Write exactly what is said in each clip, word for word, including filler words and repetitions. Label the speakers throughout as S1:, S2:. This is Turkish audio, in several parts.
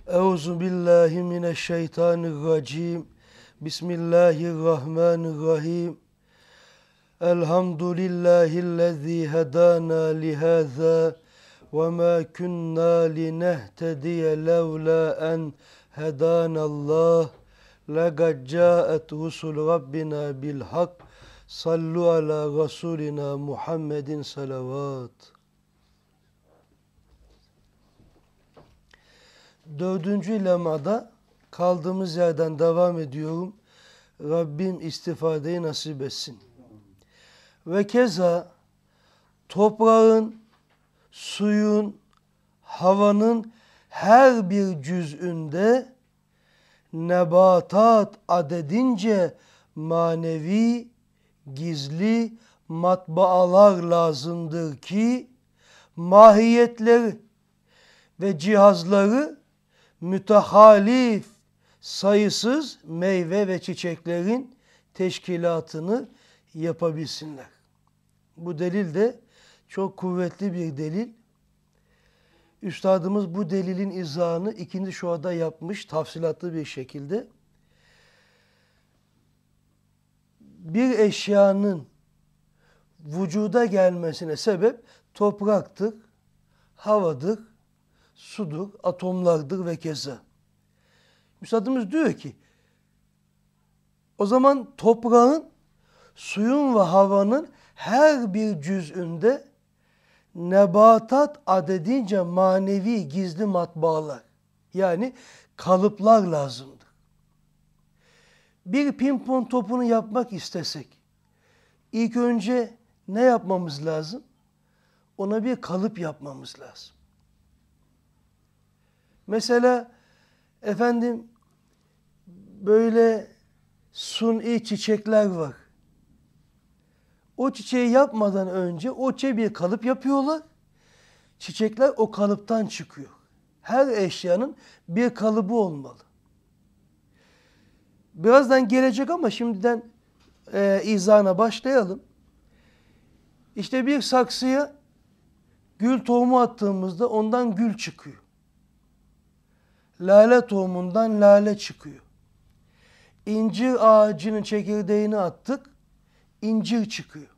S1: Euzu billahi mineşşeytanirracim. Bismillahirrahmanirrahim. Elhamdülillahillezî hedâna lihâzâ ve mâ kunnâ linehtediye levlâ en hedânallâh. Lekad câet rusul rabbina bil hak. Sallu ala rasulina Muhammedin salavat. Dördüncü lemada kaldığımız yerden devam ediyorum. Rabbim istifadeyi nasip etsin. Ve keza toprağın, suyun, havanın her bir cüz'ünde nebatat adedince manevi, gizli matbaalar lazımdır ki mahiyetleri ve cihazları mütehalif sayısız meyve ve çiçeklerin teşkilatını yapabilsinler. Bu delil de çok kuvvetli bir delil. Üstadımız bu delilin izahını ikinci şuada yapmış tafsilatlı bir şekilde. Bir eşyanın vücuda gelmesine sebep topraktır, havadır, sudur, atomlardır ve keza. Üstadımız diyor ki, o zaman toprağın, suyun ve havanın her bir cüz'ünde nebatat adedince manevi gizli matbaalar, yani kalıplar lazımdır. Bir pimpon topunu yapmak istesek, ilk önce ne yapmamız lazım? Ona bir kalıp yapmamız lazım. Mesela efendim böyle suni çiçekler var. O çiçeği yapmadan önce o çiçeğe bir kalıp yapıyorlar. Çiçekler o kalıptan çıkıyor. Her eşyanın bir kalıbı olmalı. Birazdan gelecek ama şimdiden e, izahına başlayalım. İşte bir saksıya gül tohumu attığımızda ondan gül çıkıyor. Lale tohumundan lale çıkıyor. İncir ağacının çekirdeğini attık, incir çıkıyor.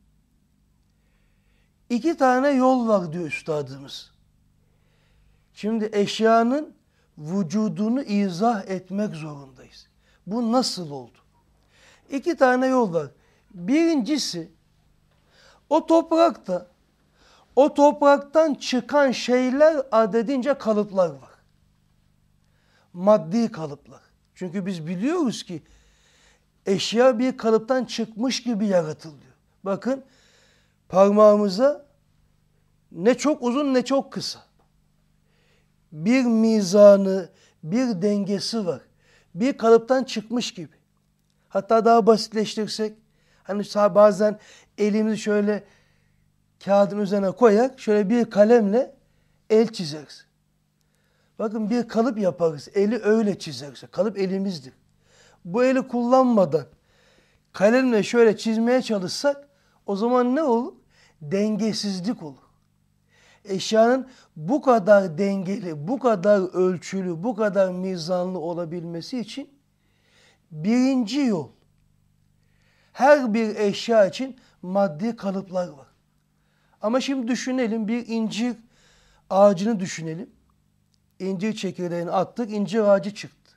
S1: İki tane yol var diyor üstadımız. Şimdi eşyanın vücudunu izah etmek zorundayız. Bu nasıl oldu? İki tane yol var. Birincisi, o toprakta, o topraktan çıkan şeyler adedince kalıplar var. Maddi kalıplar. Çünkü biz biliyoruz ki eşya bir kalıptan çıkmış gibi yaratılıyor. Bakın parmağımıza ne çok uzun ne çok kısa. Bir mizanı, bir dengesi var. Bir kalıptan çıkmış gibi. Hatta daha basitleştirsek, hani bazen elimizi şöyle kağıdın üzerine koyarak şöyle bir kalemle el çizeriz. Bakın bir kalıp yaparız. Eli öyle çizeriz. Kalıp elimizdir. Bu eli kullanmadan kalemle şöyle çizmeye çalışsak o zaman ne olur? Dengesizlik olur. Eşyanın bu kadar dengeli, bu kadar ölçülü, bu kadar mizanlı olabilmesi için birinci yol. Her bir eşya için maddi kalıplar var. Ama şimdi düşünelim, bir incir ağacını düşünelim. İncir çekirdeğini attık, incir ağacı çıktı.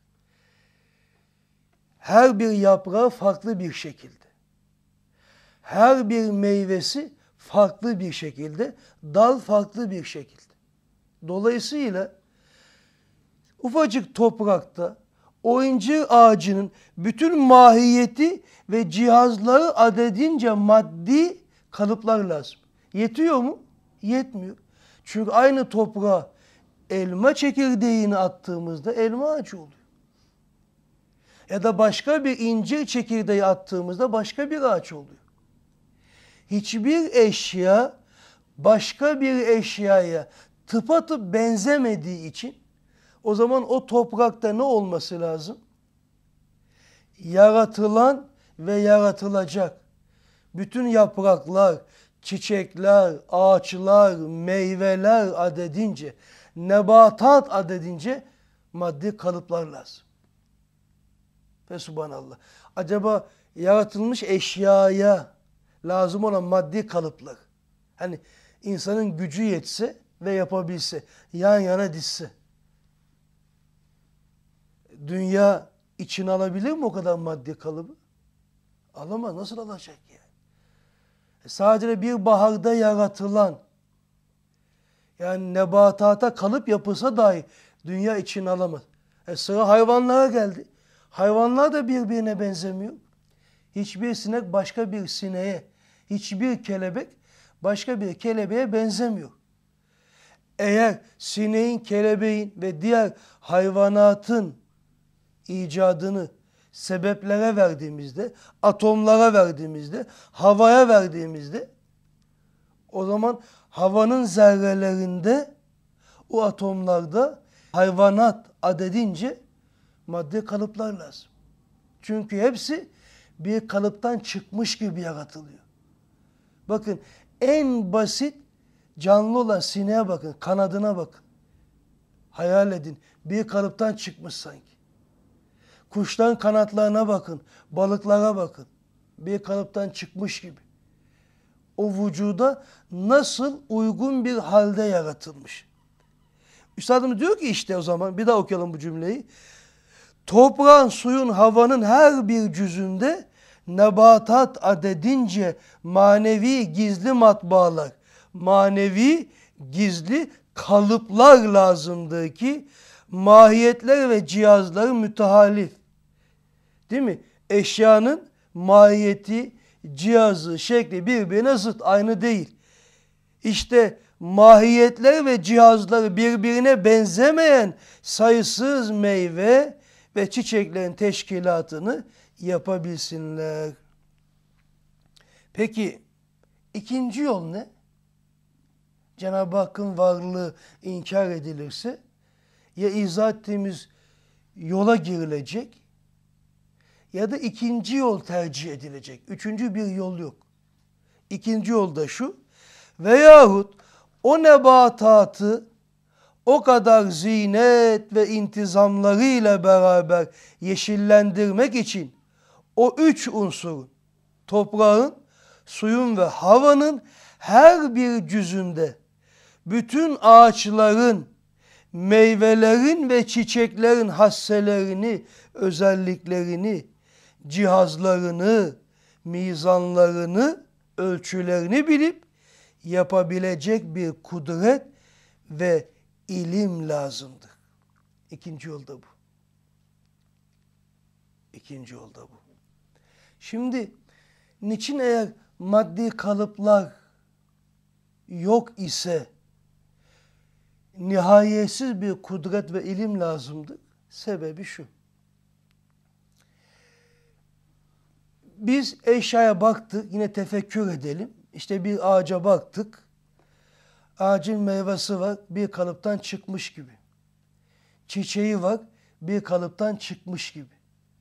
S1: Her bir yaprağı farklı bir şekilde. Her bir meyvesi farklı bir şekilde, dal farklı bir şekilde. Dolayısıyla ufacık toprakta o incir ağacının bütün mahiyeti ve cihazları adedince maddi kalıplar lazım. Yetiyor mu? Yetmiyor. Çünkü aynı toprağa elma çekirdeğini attığımızda elma ağacı oluyor. Ya da başka bir incir çekirdeği attığımızda başka bir ağaç oluyor. Hiçbir eşya başka bir eşyaya tıpatıp benzemediği için o zaman o toprakta ne olması lazım? Yaratılan ve yaratılacak bütün yapraklar, çiçekler, ağaçlar, meyveler adedince, nebatat adedince maddi kalıplar lazım. Ve subhanallah. Acaba yaratılmış eşyaya lazım olan maddi kalıplar, hani insanın gücü yetse ve yapabilse, yan yana dizse, dünya içine alabilir mi o kadar maddi kalıbı? Alamaz. Nasıl alacak yani? Sadece bir baharda yaratılan, yani nebatata kalıp yapılsa dahi dünya içine alamaz. E sıra hayvanlara geldi. Hayvanlar da birbirine benzemiyor. Hiçbir sinek başka bir sineğe, hiçbir kelebek başka bir kelebeğe benzemiyor. Eğer sineğin, kelebeğin ve diğer hayvanatın icadını sebeplere verdiğimizde, atomlara verdiğimizde, havaya verdiğimizde, o zaman havanın zerrelerinde, o atomlarda hayvanat adedince maddi kalıplar lazım. Çünkü hepsi bir kalıptan çıkmış gibi yaratılıyor. Bakın, en basit canlı olan sineğe bakın, kanadına bakın. Hayal edin, bir kalıptan çıkmış sanki. Kuşların kanatlarına bakın, balıklara bakın. Bir kalıptan çıkmış gibi. O vücuda nasıl uygun bir halde yaratılmış. Üstadımız diyor ki işte o zaman, bir daha okuyalım bu cümleyi. Toprağın, suyun, havanın her bir cüzünde nebatat adedince manevi gizli matbaalar, manevi gizli kalıplar lazımdır ki mahiyetler ve cihazları mütehalif. Değil mi? Eşyanın mahiyeti, cihazı, şekli birbirine zıt, aynı değil. İşte mahiyetler ve cihazları birbirine benzemeyen sayısız meyve ve çiçeklerin teşkilatını yapabilsinler. Peki ikinci yol ne? Cenab-ı Hakk'ın varlığı inkar edilirse ya izah ettiğimiz yola girilecek ya da ikinci yol tercih edilecek. Üçüncü bir yol yok. İkinci yol da şu: veyahut o nebatatı o kadar zinet ve intizamlarıyla beraber yeşillendirmek için o üç unsurun, toprağın, suyun ve havanın her bir cüzünde bütün ağaçların, meyvelerin ve çiçeklerin hasselerini, özelliklerini, cihazlarını, mizanlarını, ölçülerini bilip yapabilecek bir kudret ve ilim lazımdır. İkinci yolda bu. İkinci yolda bu. Şimdi niçin eğer maddi kalıplar yok ise nihayetsiz bir kudret ve ilim lazımdır? Sebebi şu: biz eşyaya baktık, yine tefekkür edelim. İşte bir ağaca baktık. Ağacın meyvesi var, bir kalıptan çıkmış gibi. Çiçeği var, bir kalıptan çıkmış gibi.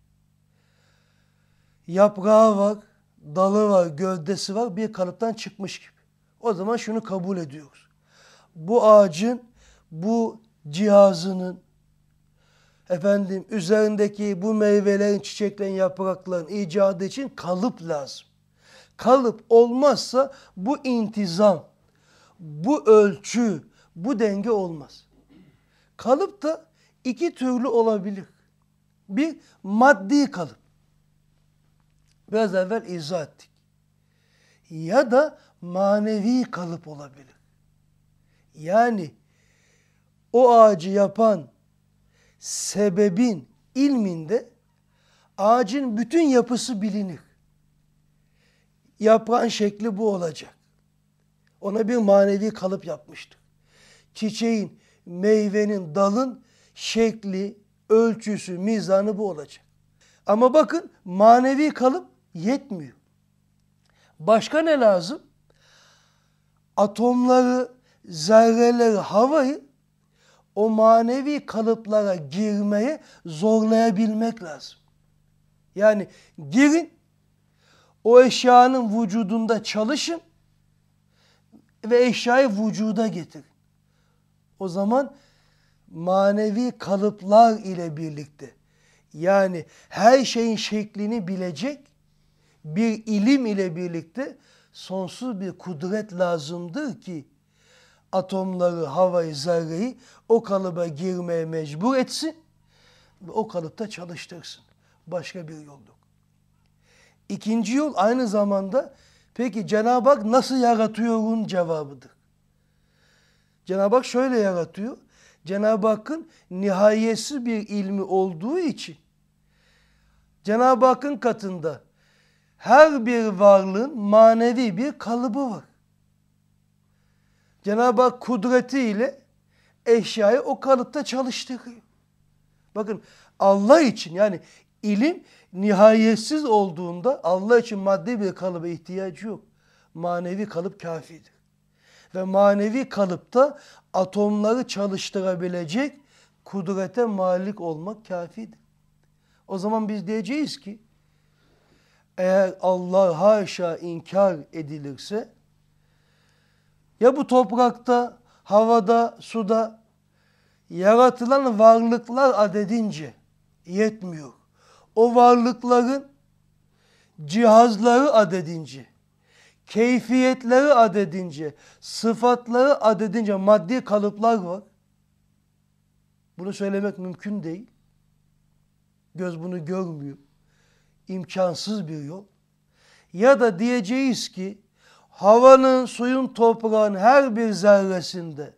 S1: Yaprağı var, dalı var, gövdesi var, bir kalıptan çıkmış gibi. O zaman şunu kabul ediyoruz: bu ağacın, bu cihazının, efendim üzerindeki bu meyvelerin, çiçeklerin, yaprakların icadı için kalıp lazım. Kalıp olmazsa bu intizam, bu ölçü, bu denge olmaz. Kalıp da iki türlü olabilir. Bir, maddi kalıp. Biraz evvel izah ettik. Ya da manevi kalıp olabilir. Yani o ağacı yapan sebebin ilminde ağacın bütün yapısı bilinir. Yaprağın şekli bu olacak. Ona bir manevi kalıp yapmıştır. Çiçeğin, meyvenin, dalın şekli, ölçüsü, mizanı bu olacak. Ama bakın, manevi kalıp yetmiyor. Başka ne lazım? Atomları, zerreleri, havayı o manevi kalıplara girmeye zorlayabilmek lazım. Yani girin, o eşyanın vücudunda çalışın ve eşyayı vücuda getirin. O zaman manevi kalıplar ile birlikte, yani her şeyin şeklini bilecek bir ilim ile birlikte sonsuz bir kudret lazımdır ki atomları, havayı, zerreyi o kalıba girmeye mecbur etsin ve o kalıpta çalıştırsın. Başka bir yol yok. İkinci yol aynı zamanda peki Cenab-ı Hak nasıl yaratıyor'un cevabıdır. Cenab-ı Hak şöyle yaratıyor. Cenab-ı Hakk'ın nihayetsiz bir ilmi olduğu için Cenab-ı Hakk'ın katında her bir varlığın manevi bir kalıbı var. Cenab-ı Hak kudretiyle eşyayı o kalıpta çalıştırıyor. Bakın Allah için, yani ilim nihayetsiz olduğunda Allah için maddi bir kalıba ihtiyacı yok. Manevi kalıp kafidir. Ve manevi kalıpta atomları çalıştırabilecek kudrete malik olmak kafidir. O zaman biz diyeceğiz ki eğer Allah haşa inkar edilirse ya bu toprakta, havada, suda yaratılan varlıklar adedince yetmiyor. O varlıkların cihazları adedince, keyfiyetleri adedince, sıfatları adedince maddi kalıplar var. Bunu söylemek mümkün değil. Göz bunu görmüyor. İmkansız bir yol. Ya da diyeceğiz ki havanın, suyun, toprağın her bir zerresinde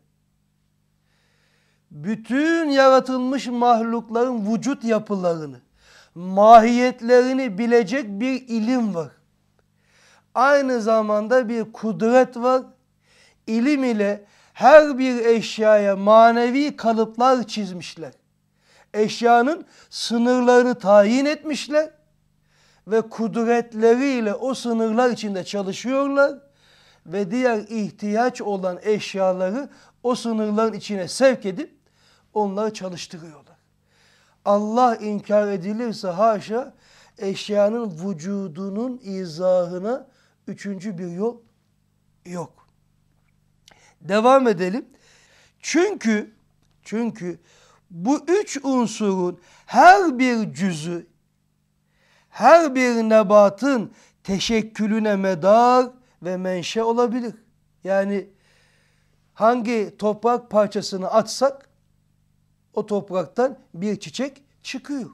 S1: bütün yaratılmış mahlukların vücut yapılarını, mahiyetlerini bilecek bir ilim var. Aynı zamanda bir kudret var. İlim ile her bir eşyaya manevi kalıplar çizmişler. Eşyanın sınırlarını tayin etmişler ve kudretleriyle o sınırlar içinde çalışıyorlar ve diğer ihtiyaç olan eşyaları o sınırların içine sevk edip onları çalıştırıyorlar. Allah inkar edilirse haşa eşyanın vücudunun izahına üçüncü bir yol yok. Devam edelim. Çünkü çünkü bu üç unsurun her bir cüzü, her bir nebatın teşekkülüne medar ve menşe olabilir. Yani hangi toprak parçasını atsak o topraktan bir çiçek çıkıyor.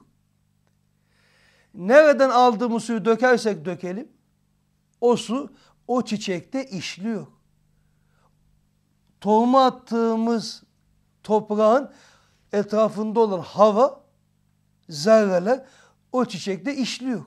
S1: Nereden aldığımız suyu dökersek dökelim o su o çiçekte işliyor. Tohumu attığımız toprağın etrafında olan hava, zerreler o çiçekte işliyor.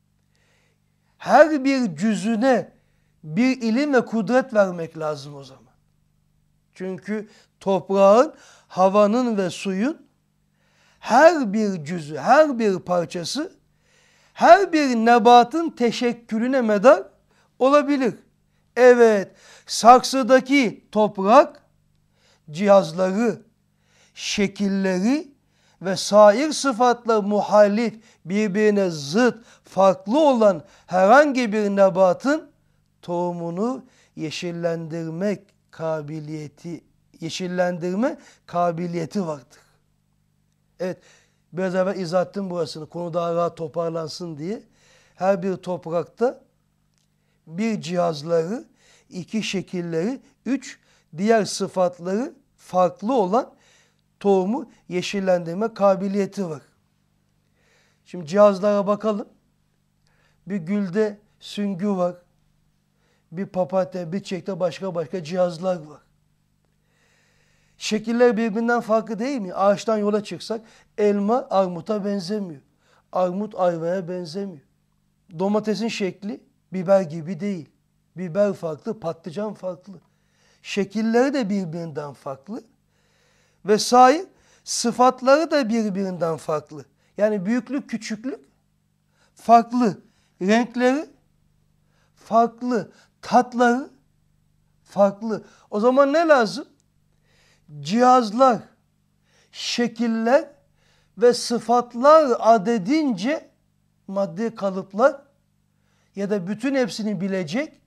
S1: Her bir cüzüne bir ilim ve kudret vermek lazım o zaman. Çünkü toprağın, havanın ve suyun her bir cüzü, her bir parçası, her bir nebatın teşekkülüne medar olabilir. Evet, saksıdaki toprak, cihazları, şekilleri ve sair sıfatla muhalif, birbirine zıt, farklı olan herhangi bir nebatın tohumunu yeşillendirmek kabiliyeti, yeşillendirme kabiliyeti vardır. Evet, biraz evvel izah ettim burasını, konu daha rahat toparlansın diye. Her bir toprakta bir cihazları, iki şekilleri, üç diğer sıfatları farklı olan tohumu yeşillendirme kabiliyeti var. Şimdi cihazlara bakalım. Bir gülde süngü var. Bir papatya, bir çiçekte başka başka cihazlar var. Şekiller birbirinden farklı değil mi? Ağaçtan yola çıksak elma armuta benzemiyor. Armut ayvaya benzemiyor. Domatesin şekli biber gibi değil. Biber farklı, patlıcan farklı. Şekilleri de birbirinden farklı. Ve sahi sıfatları da birbirinden farklı. Yani büyüklük, küçüklük farklı. Renkleri farklı. Tatları farklı. O zaman ne lazım? Cihazlar, şekiller ve sıfatlar adedince maddi kalıplar ya da bütün hepsini bilecek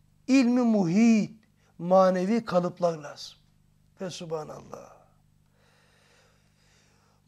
S1: ilmi muhit, manevi kalıplar lazım. Ve subhanallah.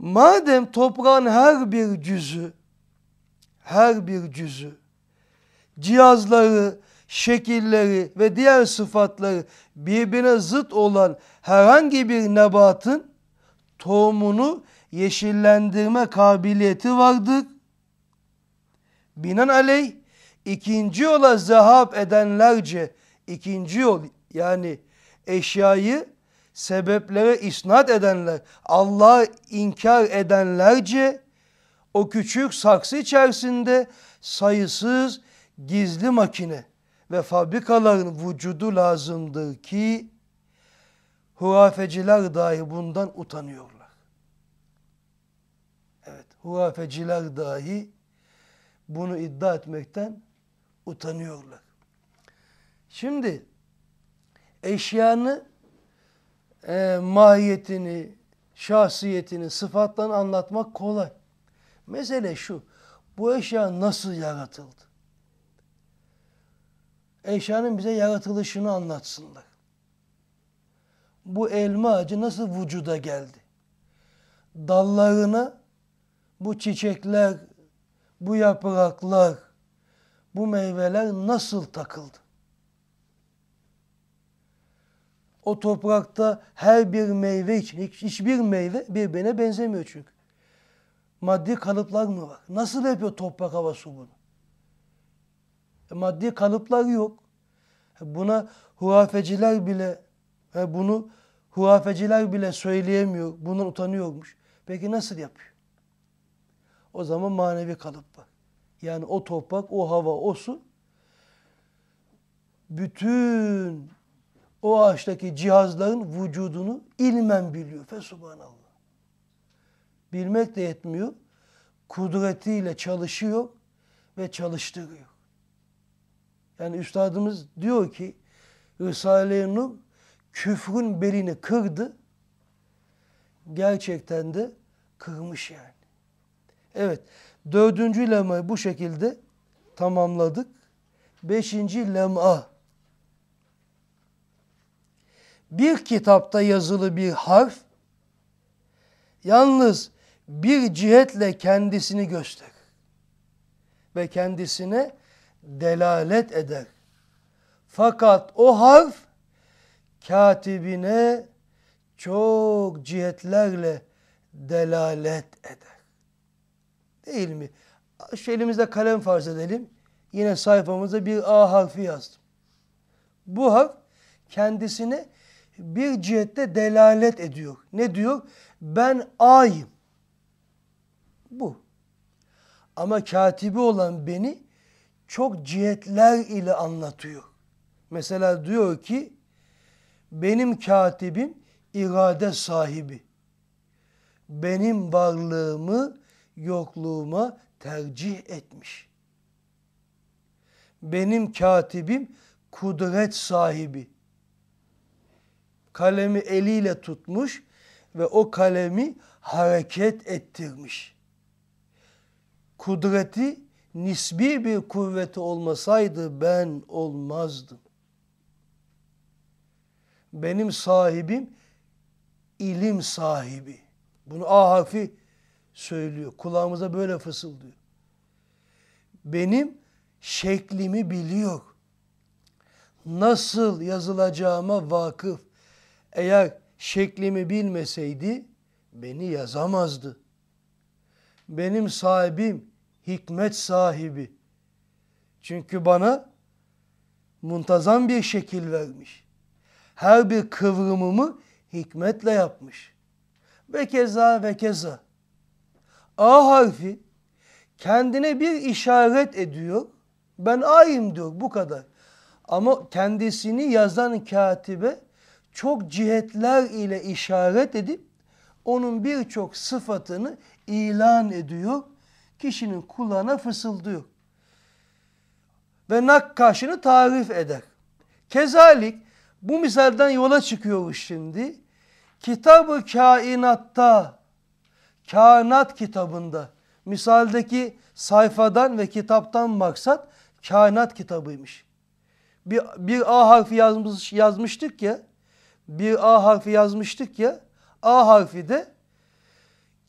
S1: Madem toprağın her bir cüzü, her bir cüzü, cihazları, şekilleri ve diğer sıfatları birbirine zıt olan herhangi bir nebatın tohumunu yeşillendirme kabiliyeti vardır. Binaenaleyh ikinci yola zehap edenlerce, ikinci yol yani eşyayı sebeplere isnat edenler, Allah'ı inkar edenlerce o küçük saksı içerisinde sayısız gizli makine ve fabrikaların vücudu lazımdır ki hurafeciler dahi bundan utanıyorlar. Evet, hurafeciler dahi bunu iddia etmekten utanıyorlar. Şimdi eşyanı, e, mahiyetini, şahsiyetini, sıfatlarını anlatmak kolay. Mesele şu, bu eşya nasıl yaratıldı? Eşyanın bize yaratılışını anlatsınlar. Bu elma ağacı nasıl vücuda geldi? Dallarına bu çiçekler, bu yapraklar, bu meyveler nasıl takıldı? O toprakta her bir meyve için, hiç, hiçbir meyve birbirine benzemiyor çünkü. Maddi kalıplar mı var? Nasıl yapıyor toprak, hava, su bunu? E, maddi kalıplar yok. Buna hurafeciler bile, e, bunu hurafeciler bile söyleyemiyor, bundan utanıyormuş. Peki nasıl yapıyor? O zaman manevi kalıp var. Yani o toprak, o hava, o su bütün o ağaçtaki cihazların vücudunu ilmen biliyor. Fesubhanallah. Bilmek de yetmiyor. Kudretiyle çalışıyor ve çalıştırıyor. Yani üstadımız diyor ki Risale-i Nur küfrün belini kırdı. Gerçekten de kırmış yani. Evet. Dördüncü lemayı bu şekilde tamamladık. Beşinci lem'a. Bir kitapta yazılı bir harf yalnız bir cihetle kendisini gösterir ve kendisine delalet eder. Fakat o harf katibine çok cihetlerle delalet eder. Değil mi? Şu elimizde kalem farz edelim. Yine sayfamıza bir A harfi yazdım. Bu harf kendisine bir cihette delalet ediyor. Ne diyor? Ben A'yım. Bu. Ama katibi olan beni çok cihetler ile anlatıyor. Mesela diyor ki benim katibim irade sahibi. Benim varlığımı yokluğuma tercih etmiş. Benim katibim kudret sahibi. Kalemi eliyle tutmuş ve o kalemi hareket ettirmiş. Kudreti nisbi bir kuvveti olmasaydı ben olmazdım. Benim sahibim ilim sahibi. Bunu A harfi söylüyor. Kulağımıza böyle fısıldıyor. Benim şeklimi biliyor. Nasıl yazılacağıma vakıf. Eğer şeklimi bilmeseydi beni yazamazdı. Benim sahibim hikmet sahibi. Çünkü bana muntazam bir şekil vermiş. Her bir kıvrımımı hikmetle yapmış. Ve keza ve keza. A harfi kendine bir işaret ediyor. Ben A'yım diyor, bu kadar. Ama kendisini yazan katibe çok cihetler ile işaret edip onun birçok sıfatını ilan ediyor. Kişinin kulağına fısıldıyor. Ve nakkaşını tarif eder. Kezalik bu misalden yola çıkıyoruz şimdi. Kitab-ı Kainat'ta, Kainat kitabında, misaldeki sayfadan ve kitaptan maksat Kainat kitabıymış. Bir, bir A harfi yazmış, yazmıştık ya, bir A harfi yazmıştık ya, A harfi de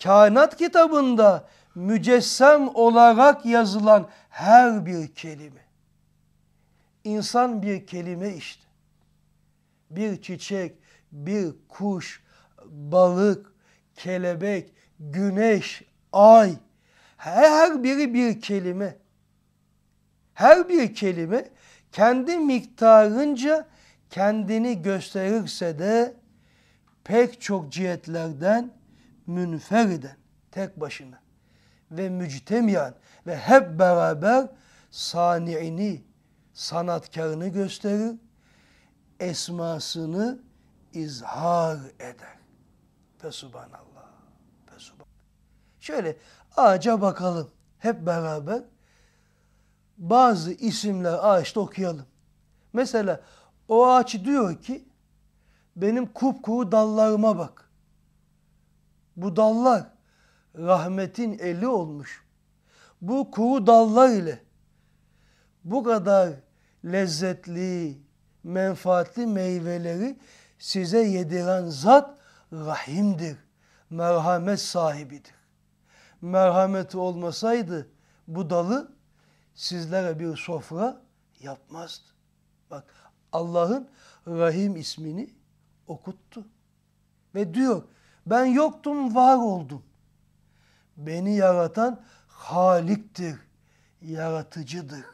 S1: kainat kitabında mücessem olarak yazılan her bir kelime. İnsan bir kelime işte. Bir çiçek, bir kuş, balık, kelebek, güneş, ay, her biri bir kelime. Her bir kelime kendi miktarınca kendini gösterirse de pek çok cihetlerden münferiden, tek başına ve müctemiyan ve hep beraber sani'ini, sanatkarını gösterir, esmasını izhar eder. Fesubhanallah. Fesubhanallah. Şöyle ağaca bakalım hep beraber. Bazı isimler ağaçta okuyalım. Mesela o ağaç diyor ki benim kupkuru dallarıma bak. Bu dallar rahmetin eli olmuş. Bu kuru dallar ile bu kadar lezzetli, menfaatli meyveleri size yediren zat rahimdir. Merhamet sahibidir. Merhameti olmasaydı bu dalı sizlere bir sofra yapmazdı. Bak Allah'ın Rahim ismini okuttu. Ve diyor ben yoktum var oldum. Beni yaratan Halik'tir, yaratıcıdır.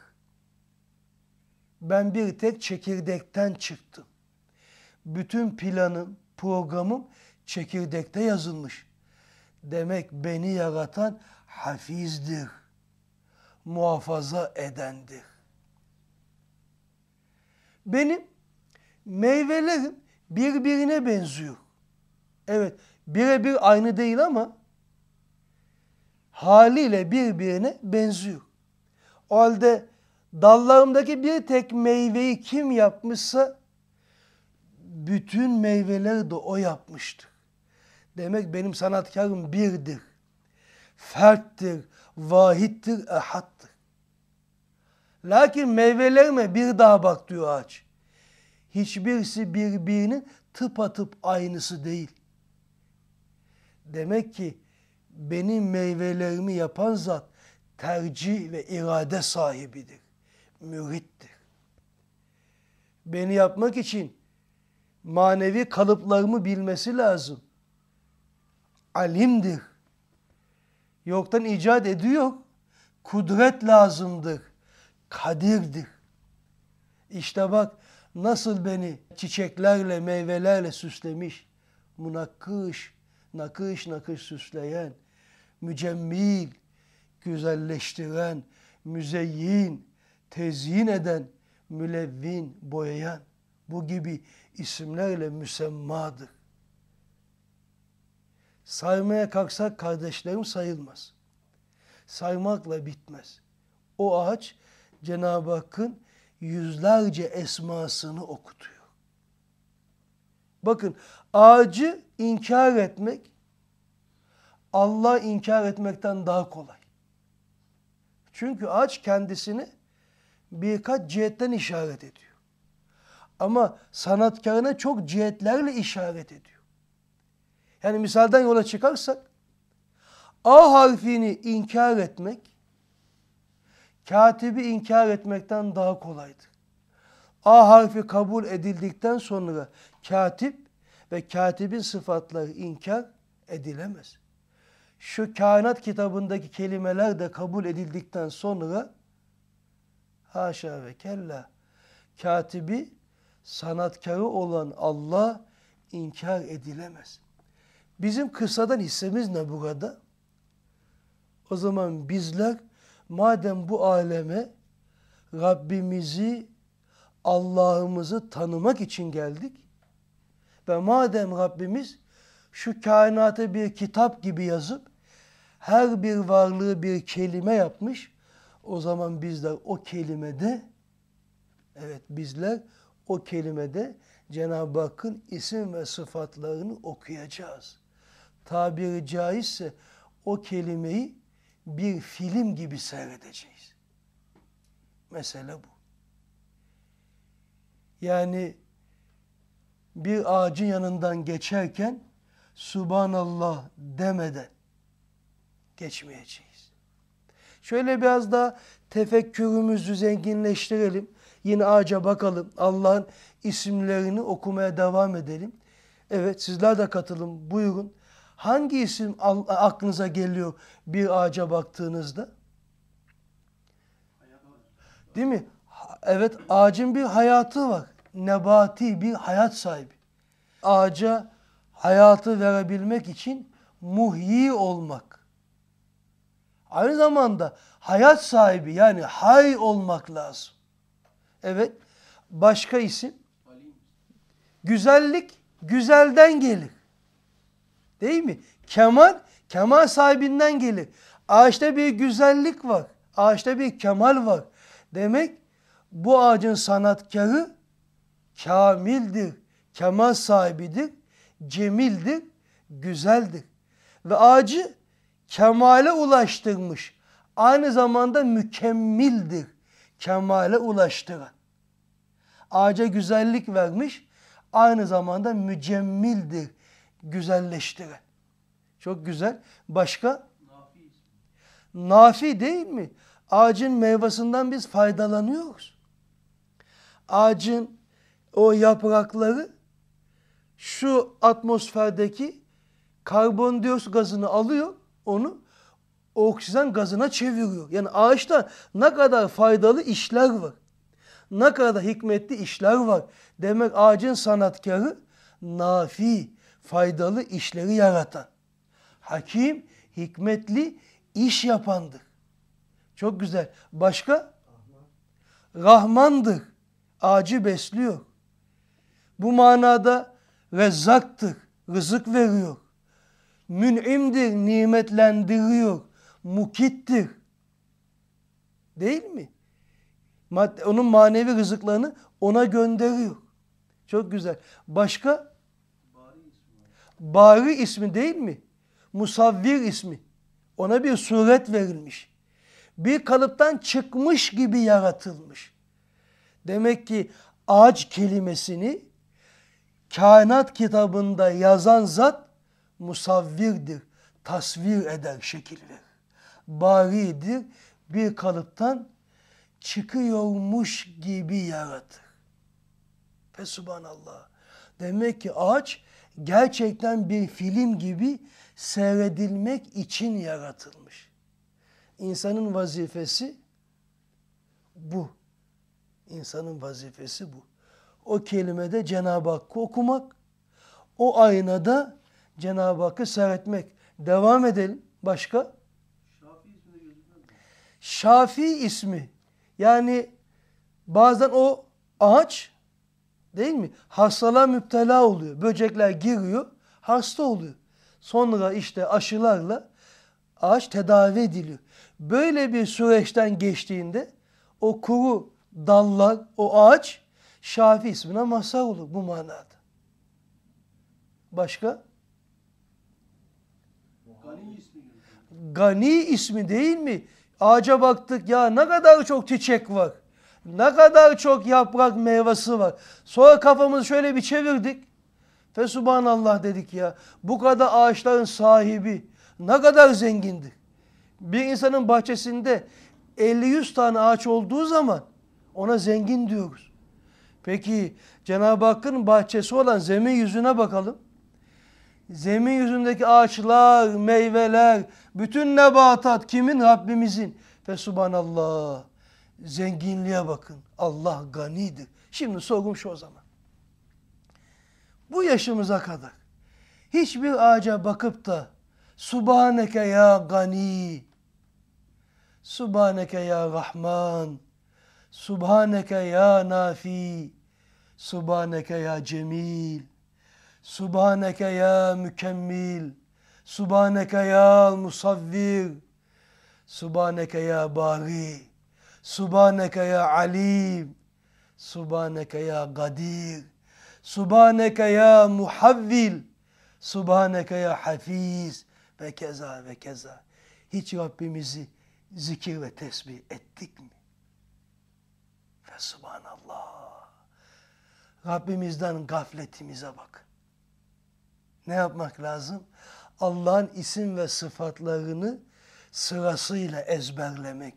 S1: Ben bir tek çekirdekten çıktım. Bütün planım, programım çekirdekte yazılmış. Demek beni yaratan hafizdir, muhafaza edendir. Benim meyvelerim birbirine benziyor. Evet, birebir aynı değil ama haliyle birbirine benziyor. O halde dallarımdaki bir tek meyveyi kim yapmışsa bütün meyveleri de o yapmıştır. Demek benim sanatkarım birdir, ferttir, vahittir, ehattır. Lakin meyvelerime bir daha bak diyor ağaç. Hiçbirisi birbirinin tıpatıp aynısı değil. Demek ki benim meyvelerimi yapan zat tercih ve irade sahibidir. Mürittir. Beni yapmak için manevi kalıplarımı bilmesi lazım. Alimdir. Yoktan icat ediyor. Kudret lazımdır. Kadirdir. İşte bak nasıl beni çiçeklerle, meyvelerle süslemiş. Munakkış, nakış nakış süsleyen, mücemmil, güzelleştiren, müzeyyin, tezyin eden, mülevvin, boyayan, bu gibi isimlerle müsemmadır. Saymaya kalksak kardeşlerim sayılmaz. Saymakla bitmez. O ağaç Cenab-ı Hakk'ın yüzlerce esmasını okutuyor. Bakın ağacı inkar etmek Allah inkar etmekten daha kolay. Çünkü ağaç kendisini birkaç cihetten işaret ediyor. Ama sanatkarına çok cihetlerle işaret ediyor. Yani misalden yola çıkarsak A harfini inkar etmek katibi inkar etmekten daha kolaydır. A harfi kabul edildikten sonra katip ve katibin sıfatları inkar edilemez. Şu kainat kitabındaki kelimeler de kabul edildikten sonra haşa ve kella katibi sanatkarı olan Allah inkar edilemez. Bizim kıssadan hissemiz ne burada? O zaman bizler madem bu aleme Rabbimizi, Allah'ımızı tanımak için geldik ve madem Rabbimiz şu kainatı bir kitap gibi yazıp her bir varlığı bir kelime yapmış, o zaman bizler o kelimede, evet bizler o kelimede Cenab-ı Hakk'ın isim ve sıfatlarını okuyacağız. Tabiri caizse o kelimeyi bir film gibi seyredeceğiz. Mesele bu. Yani bir ağacın yanından geçerken Subhanallah demeden geçmeyeceğiz. Şöyle biraz da tefekkürümüzü zenginleştirelim. Yine ağaca bakalım. Allah'ın isimlerini okumaya devam edelim. Evet, sizler de katılın. Buyurun. Hangi isim aklınıza geliyor bir ağaca baktığınızda? Değil mi? Evet, ağacın bir hayatı var. Nebati bir hayat sahibi. Ağaca hayatı verebilmek için muhyi olmak. Aynı zamanda hayat sahibi, yani hay olmak lazım. Evet. Başka isim? Güzellik güzelden gelir. Değil mi? Kemal, kemal sahibinden gelir. Ağaçta bir güzellik var. Ağaçta bir kemal var. Demek bu ağacın sanatkarı kamildir, kemal sahibidir, cemildir, güzeldir. Ve ağacı kemale ulaştırmış. Aynı zamanda mükemmildir, kemale ulaştıran. Ağaca güzellik vermiş, aynı zamanda mücemmildir, güzelleştiren. Çok güzel. Başka? Nafi. Nafi değil mi? Ağacın meyvesinden biz faydalanıyoruz. Ağacın o yaprakları şu atmosferdeki karbondioksit gazını alıyor, onu oksijen gazına çeviriyor. Yani ağaçta ne kadar faydalı işler var. Ne kadar hikmetli işler var. Demek ağacın sanatkarı nafi, faydalı işleri yaratan. Hakim, hikmetli iş yapandır. Çok güzel. Başka? Rahmandır. Ağacı besliyor. Bu manada rezzaktır. Rızık veriyor. Mün'imdir. Nimetlendiriyor. Mukittir. Değil mi? Onun manevi rızıklarını ona gönderiyor. Çok güzel. Başka? Bari ismi. Bari ismi değil mi? Musavvir ismi. Ona bir suret verilmiş. Bir kalıptan çıkmış gibi yaratılmış. Demek ki ağaç kelimesini kainat kitabında yazan zat musavvirdir. Tasvir eder, şekil verir. Baridir. Bir kalıptan çıkıyormuş gibi yaratır. Fesubhanallah. Demek ki ağaç gerçekten bir film gibi seyredilmek için yaratılmış. İnsanın vazifesi bu. İnsanın vazifesi bu. O kelimede Cenab-ı Hakk'ı okumak, o aynada Cenab-ı Hakk'ı seyretmek. Devam edelim. Başka? Şafi ismi de gözükmez mi? Şafi ismi. Yani bazen o ağaç değil mi? Hastalığa müptela oluyor. Böcekler giriyor, hasta oluyor. Sonra işte aşılarla ağaç tedavi ediliyor. Böyle bir süreçten geçtiğinde o kuru dallar, o ağaç Şafi ismine mazhar olur bu manada. Başka? Gani ismi. Gani ismi değil mi? Ağaca baktık, ya ne kadar çok çiçek var. Ne kadar çok yaprak meyvesi var. Sonra kafamızı şöyle bir çevirdik. Fesubhanallah dedik ya. Bu kadar ağaçların sahibi ne kadar zengindir. Bir insanın bahçesinde elli yüz tane ağaç olduğu zaman ona zengin diyoruz. Peki Cenab-ı Hakk'ın bahçesi olan zemin yüzüne bakalım. Zemin yüzündeki ağaçlar, meyveler, bütün nebatat kimin? Rabbimizin. Fesubhanallah. Zenginliğe bakın. Allah ganidir. Şimdi sorum şu o zaman. Bu yaşımıza kadar hiçbir ağaca bakıp da Subhaneke ya gani, Subhaneke ya Rahman, Subhaneke ya nafi, Subhaneke ya cemil, Subhaneke ya mükemmil, Subhaneke ya musavvir, Subhaneke ya bari, Subhaneke ya alim, Subhaneke ya kadir, Subhaneke ya muhavvil, Subhaneke ya hafiz ve keza ve keza. Hiç Rabbimizi zikir ve tesbih ettik mi? Ve subhanallah. Rabbimizden gafletimize bak. Ne yapmak lazım? Allah'ın isim ve sıfatlarını sırasıyla ezberlemek.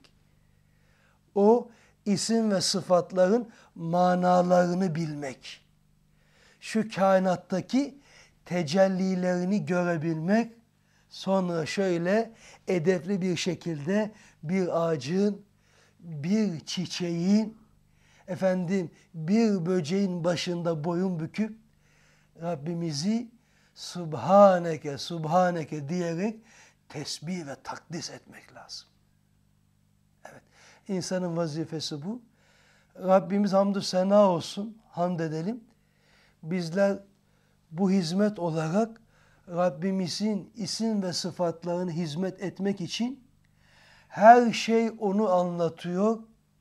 S1: O isim ve sıfatların manalarını bilmek. Şu kainattaki tecellilerini görebilmek. Sonra şöyle edepli bir şekilde bir ağacın, bir çiçeğin, efendim bir böceğin başında boyun büküp Rabbimizi Subhaneke, Subhaneke diyerek tesbih ve takdis etmek lazım. Evet, insanın vazifesi bu. Rabbimiz hamdü sena olsun, hamd edelim. Bizler bu hizmet olarak Rabbimizin isim ve sıfatlarını hizmet etmek için her şey onu anlatıyor.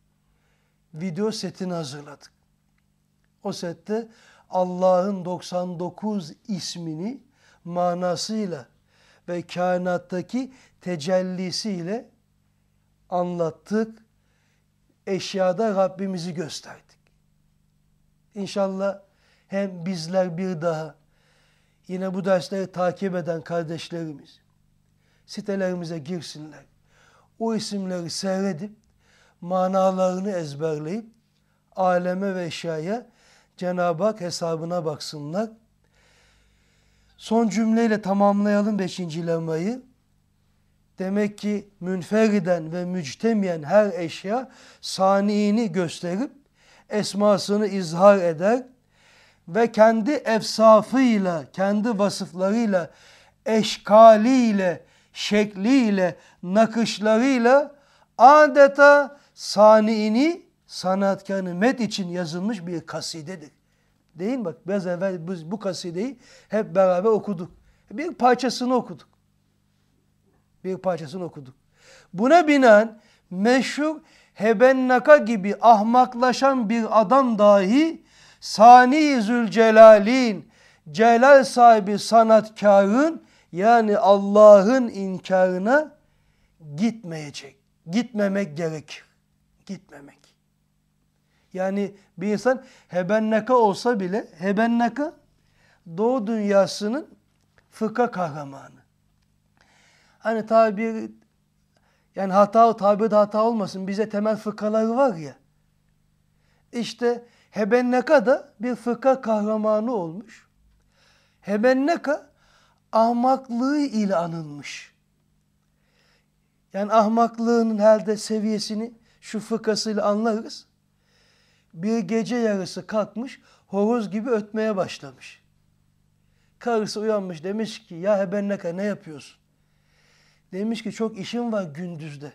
S1: Video setini hazırladık. O sette Allah'ın doksan dokuz ismini manasıyla ve kainattaki tecellisiyle anlattık. Eşyada Rabbimizi gösterdik. İnşallah hem bizler bir daha yine bu dersleri takip eden kardeşlerimiz sitelerimize girsinler. O isimleri seyredip manalarını ezberleyip aleme ve eşyaya Cenab-ı Hak hesabına baksınlar. Son cümleyle tamamlayalım beşinci lemayı. Demek ki münferiden ve müctemiyen her eşya saniini gösterip esmasını izhar eder ve kendi efsafıyla, kendi vasıflarıyla, eşkaliyle, şekliyle, nakışlarıyla adeta saniini, sanatkarını met için yazılmış bir kasidedir. Değil mi? Bak biraz evvel biz bu kasideyi hep beraber okuduk. Bir parçasını okuduk. Bir parçasını okuduk. Buna binaen meşhur Hebennaka gibi ahmaklaşan bir adam dahi Sani Zülcelal'in, celal sahibi sanatkarın yani Allah'ın inkarına gitmeyecek. Gitmemek gerekir. Gitmemek. Yani bir insan Hebennaka olsa bile Hebennaka Doğu dünyasının fıkha kahramanı. Hani tabir yani hata tabirde hata olmasın bize temel fıkhaları var ya. İşte Hebennaka da bir fıkha kahramanı olmuş. Hebennaka ahmaklığı ile anılmış. Yani ahmaklığının herhalde seviyesini şu fıkhasıyla anlarız. Bir gece yarısı kalkmış, horoz gibi ötmeye başlamış. Karısı uyanmış, demiş ki ya Hebennaka ne yapıyorsun? Demiş ki çok işim var gündüzde.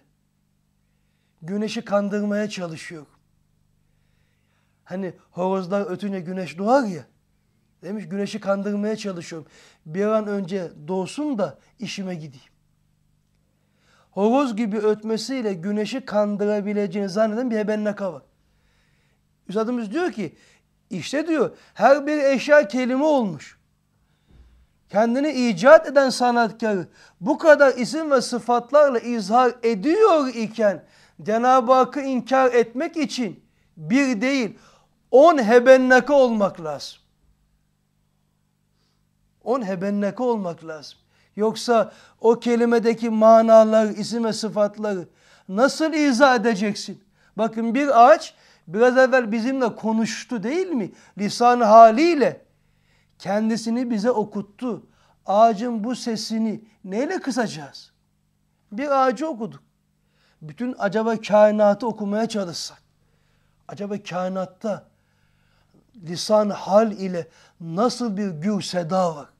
S1: Güneşi kandırmaya çalışıyor. Hani horozlar ötünce güneş doğar ya. Demiş güneşi kandırmaya çalışıyorum. Bir an önce doğsun da işime gideyim. Horoz gibi ötmesiyle güneşi kandırabileceğini zanneden bir Hebennaka var. Üstadımız diyor ki işte diyor her bir eşya kelime olmuş. Kendini icat eden sanatkarı bu kadar isim ve sıfatlarla izhar ediyor iken Cenab-ı Hakk'ı inkar etmek için bir değil on Hebennaka olmak lazım. On Hebennaka olmak lazım. Yoksa o kelimedeki manalar, isim ve sıfatları nasıl izah edeceksin? Bakın bir ağaç biraz evvel bizimle konuştu değil mi? Lisan haliyle kendisini bize okuttu. Ağacın bu sesini neyle kısacağız? Bir ağacı okuduk. Bütün acaba kainatı okumaya çalışsak. Acaba kainatta lisan hal ile nasıl bir gür seda var?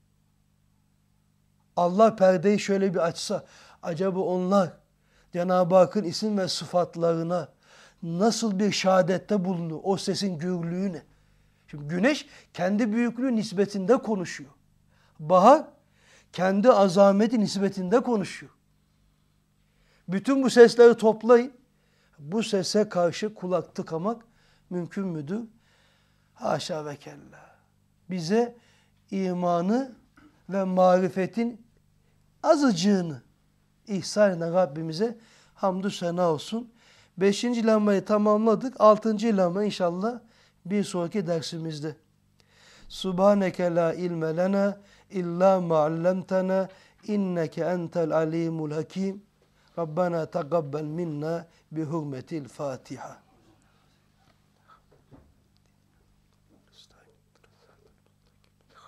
S1: Allah perdeyi şöyle bir açsa, acaba onlar Cenab-ı Hakk'ın isim ve sıfatlarına nasıl bir şehadette bulunur? O sesin gürlüğüne. Şimdi güneş kendi büyüklüğü nispetinde konuşuyor. Bahar kendi azameti nispetinde konuşuyor. Bütün bu sesleri toplayın. Bu sese karşı kulak tıkamak mümkün müdür? Haşa ve kella. Bize imanı ve marifetin azıcığını ihsan eden Rabbimize hamdü sena olsun. Beşinci lambayı tamamladık. Altıncı lamba inşallah bir sonraki dersimizde. Subhaneke la ilme lena illa ma'allemtena inneke entel alimul hakim. Rabbena taqabbel minna bi hurmetil Fatiha.